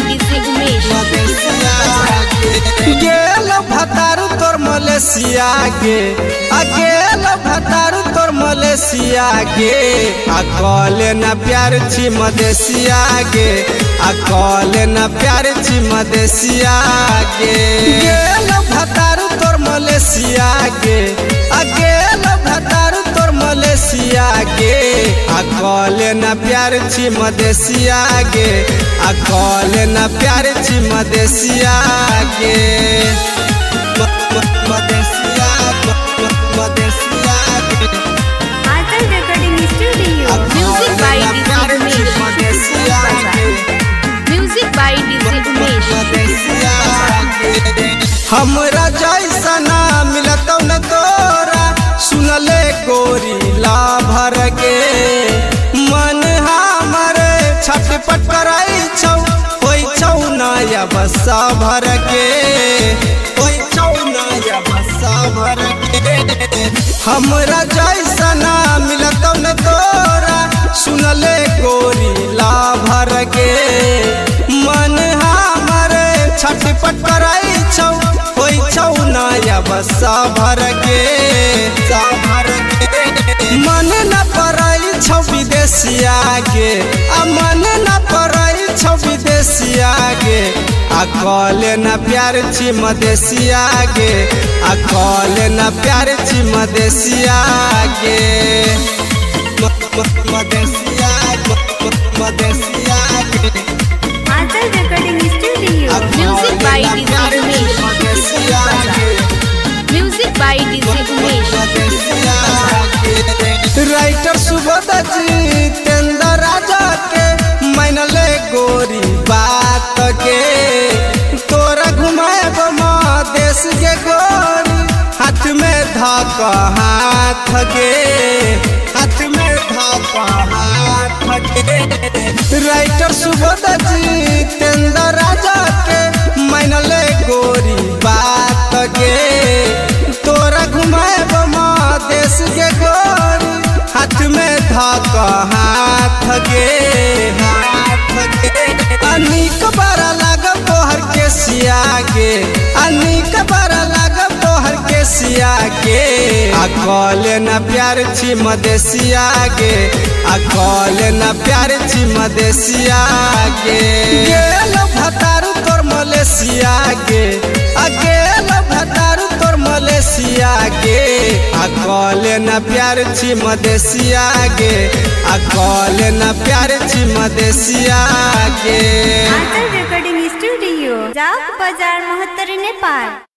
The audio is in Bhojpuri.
DJ Umesh. गेल भतारू तोर मलेशिया गे गेल भतारू तोर मलेशिया गे कॉले न प्यार छी मदेशिया गे कॉले न प्यार छी मदेशिया गे गेल भतारू तोर मलेशिया गे गेल भतारू तोर मलेशिया गे कॉले न प्यार छी मदेशिया गे कॉले न प्यार छी मदेशिया गे मदेशिया मदेशिया गे Atal Recording Studio. Music by DJ Umesh. Music by DJ Umesh. हमरा जैसा ना मिलत न तोरा सुनले गोरी ला भर के मन हमरे छटपट कराई छौ होई छौ नया बसा भर के होई छौ नया बसा भर के हमरा जैसा ना मिलत न तोरा सुनले गोरी ला भर के मन हमरे छटपट कराई छौ होई छौ नया बसा भर के मन न पराई छौ विदेशिया गे मन न पराई छौ विदेशिया गे कॉले न प्यार छी मदेशिया गे कॉले न प्यार छी मदेशिया गे मदेशिया मदेशिया गे Atal Recording Studio. Music by DJ Umesh. Music by DJ Umesh. Writer Subodh Jitendra Raja के मनले गोरी बात के तोरा घुमाए देश के गोरी हाथ में धक हाथ गे हाथ में धक हाथ गे राइटर सुबोध जितेंद्र राजा के मनले गोरी बात गे तोरा घुमाए देश के गोरी हाथ में धक हाथ गे अनिक बड़ा लागल तोहर के सिया गे अनिक बड़ा लागल तोहर के सिया गे कॉले न प्यार छी मदेशिया गे कॉले न प्यार छी मदेशिया गे गेल भतारू तोर मलेशिया गे गेल भतारू तोर मलेशिया गे कॉले न प्यार छी मदेशिया गे कॉले न प्यार छी मदेशिया गे Atal Recording Studio. Jaak Bazar, Mahattari, Nepal.